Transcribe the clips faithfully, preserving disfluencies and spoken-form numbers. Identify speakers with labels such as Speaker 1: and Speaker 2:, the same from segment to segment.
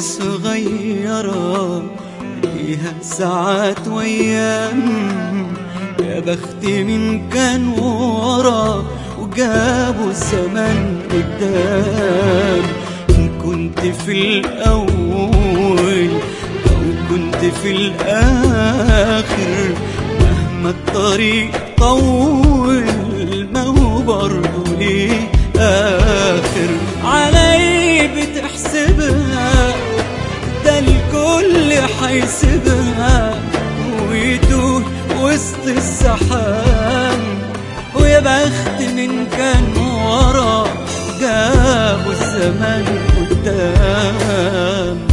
Speaker 1: صغيرة ليها ساعات وأيام، يا بختي من كان ورا وجابوا الزمن قدام. إن كنت في الأول أو كنت في الآخر، مهما الطريق طول ما هو برضه ليه آخر. علي بتحسبها ده الكل حيسيبها ويتوه وسط الزحام، ويا بخت من كان ورا جابوا الزمان قدام.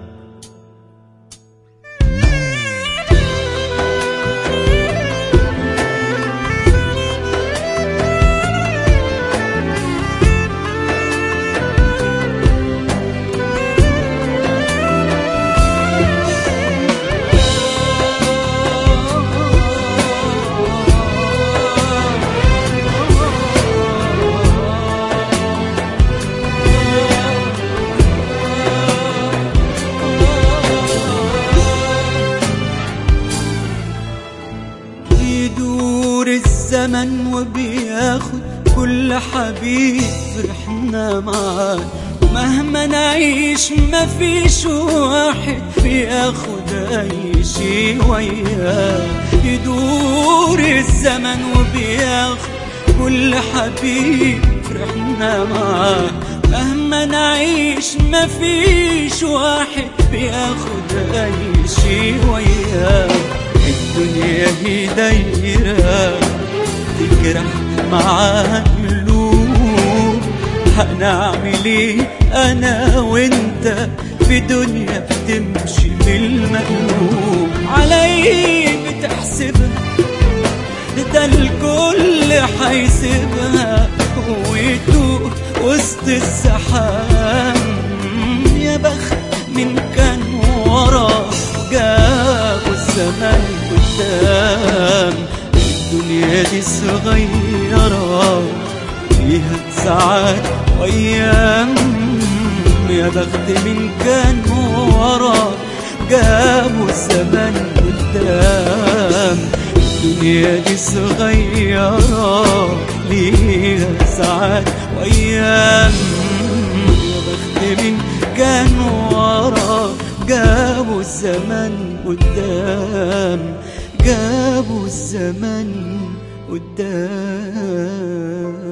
Speaker 1: بيدور الزمن وبياخد كل حبيب فرحنا معاه، ومهما نعيش مفيش واحد بياخد أي شي وياه. يدور الزمن وبياخد كل حبيب فرحنا معاه، مهما نعيش مفيش واحد بياخد أي شي وياه. الدنيا هي دايرة تجرح معاها قلوب، هنعمل ايه انا وانت في دنيا بتمشي بالمقلوب. علي بتحسبها ده الكل حيسيبها ويتوه وسط الزحام، يا بخت من كان ورا جابوا الزمان قدام. الدنيا دي صغيرة فيها ساعات وأيام، يا بخت من كان ورا جابوا الزمان قدام. الدنيا دي صغيرة ليها ساعات وأيام، يا بخت من كان ورا جابوا الزمن قدام، جابوا الزمن قدام.